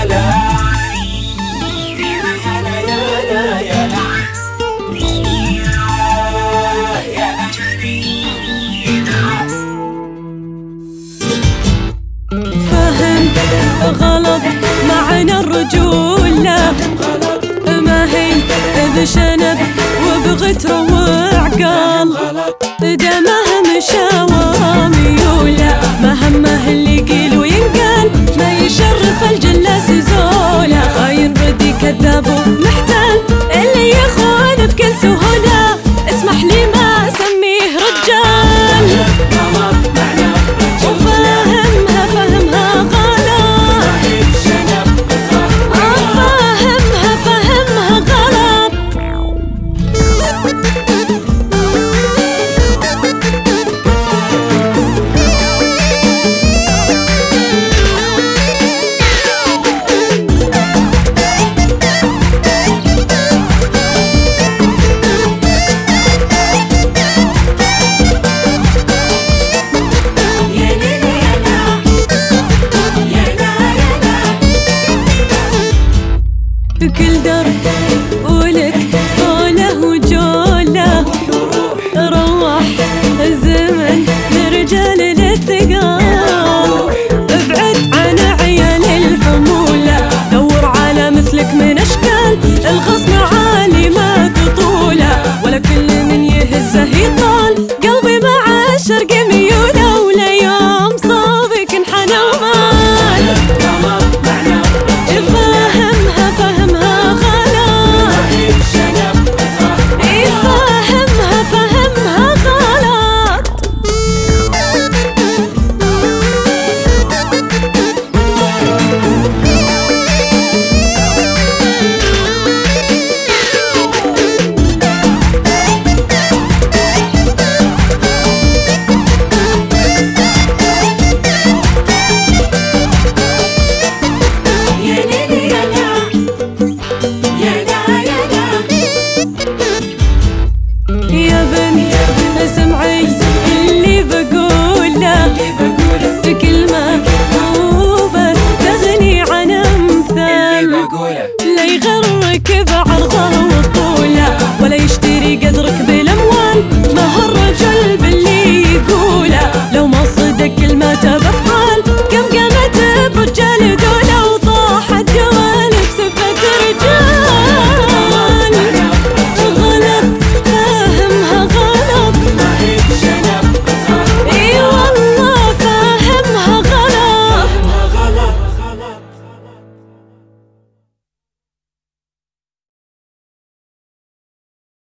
غلط معنى الرجولة ما هي بشنب وبغتر وعقال، دمها مشاوى ميولة ما همه اللي يقيل وينقال، ما يشرف الجلاس زولة، خاين ردي كذاب ومحتال، اللي يخون بكل سهولة اسمح لي ما اسميه رجال. كل درب ولك طوله وجوله، روح الزمن لرجال الثقال، ابعد عن عيال الحمولة، دور على مثلك من اشكال، الغصن عالي ما تطوله، ولا كل من يهزه يطال، قلبي مع الشرق ميوله، ولا يوم صوبك انحنى ومال. يا بنت اسمعي اللي بقوله، كلمة مو بس تغني عن امثال، لا يغرك